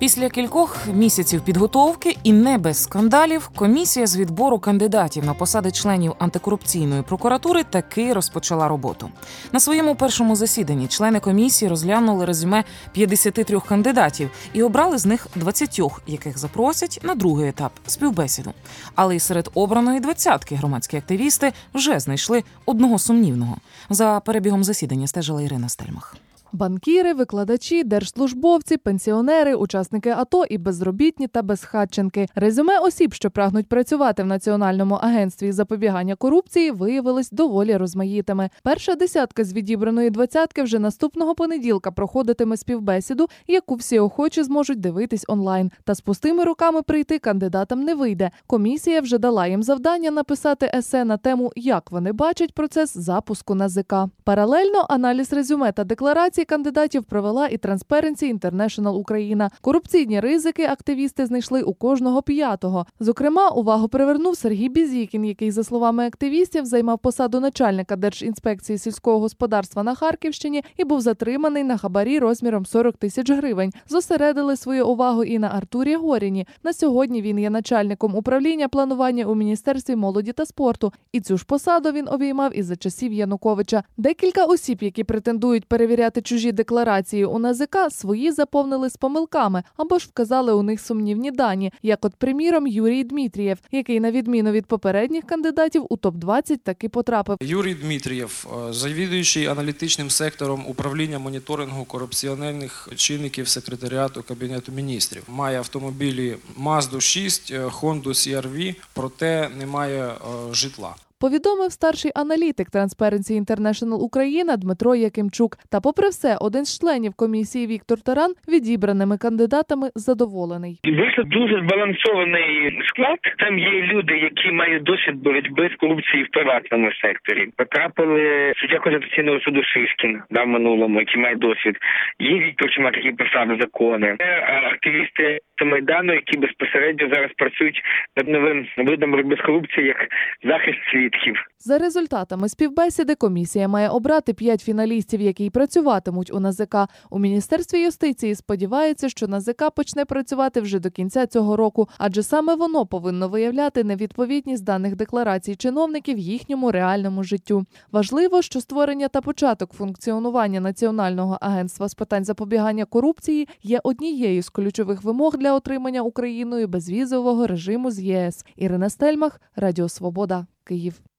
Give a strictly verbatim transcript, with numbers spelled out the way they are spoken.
Після кількох місяців підготовки і не без скандалів комісія з відбору кандидатів на посади членів антикорупційної прокуратури таки розпочала роботу. На своєму першому засіданні члени комісії розглянули резюме п'ятдесят три кандидатів і обрали з них двадцять, яких запросять на другий етап – співбесіду. Але й серед обраної двадцятки громадські активісти вже знайшли одного сумнівного. За перебігом засідання стежила Ірина Стельмах. Банкіри, викладачі, держслужбовці, пенсіонери, учасники АТО і безробітні та безхатченки. Резюме осіб, що прагнуть працювати в Національному агентстві із запобігання корупції, виявились доволі розмаїтими. Перша десятка з відібраної двадцятки вже наступного понеділка проходитиме співбесіду, яку всі охочі зможуть дивитись онлайн. Та з пустими руками прийти кандидатам не вийде. Комісія вже дала їм завдання написати есе на тему, як вони бачать процес запуску НАЗК. Паралельно аналіз резюме та декларацій кандидатів провела і Transparency International Україна. Корупційні ризики активісти знайшли у кожного п'ятого. Зокрема, увагу привернув Сергій Бізікін, який, за словами активістів, займав посаду начальника Держінспекції сільського господарства на Харківщині і був затриманий на хабарі розміром сорок тисяч гривень. Зосередили свою увагу і на Артурі Горіні. На сьогодні він є начальником управління планування у Міністерстві молоді та спорту. І цю ж посаду він обіймав із-за часів Януковича. Декілька осіб, які претендують перевіряти чужі декларації у НАЗК, свої заповнили з помилками або ж вказали у них сумнівні дані, як от, приміром, Юрій Дмитрієв, який, на відміну від попередніх кандидатів, у топ двадцять таки потрапив. Юрій Дмитрієв, завідуючий аналітичним сектором управління моніторингу корупціонерних чинників секретаріату Кабінету міністрів. Має автомобілі Мазду шість, Хонду сі ар ві, проте не має житла. Повідомив старший аналітик Transparency International Україна Дмитро Якимчук. Та попри все, один з членів комісії Віктор Таран відібраними кандидатами задоволений. Вийшов дуже збалансований склад. Там є люди, які мають досвід боротьби з корупцією в приватному секторі. Потрапили суддя Конституційного суду Шишкін в минулому, який має досвід. Є Віктор Чумак, який писав закони. Активісти Майдану, які безпосередньо зараз працюють над новим видом боротьби з корупцією, як захист свідків. За результатами співбесіди комісія має обрати п'ять фіналістів, які працюватимуть у НАЗК. У Міністерстві юстиції сподіваються, що НАЗК почне працювати вже до кінця цього року, адже саме воно повинно виявляти невідповідність даних декларацій чиновників їхньому реальному життю. Важливо, що створення та початок функціонування Національного агентства з питань запобігання корупції є однією з ключових вимог для отримання Україною безвізового режиму з ЄС. Ірина Стельмах, Радіо Свобода, Київ.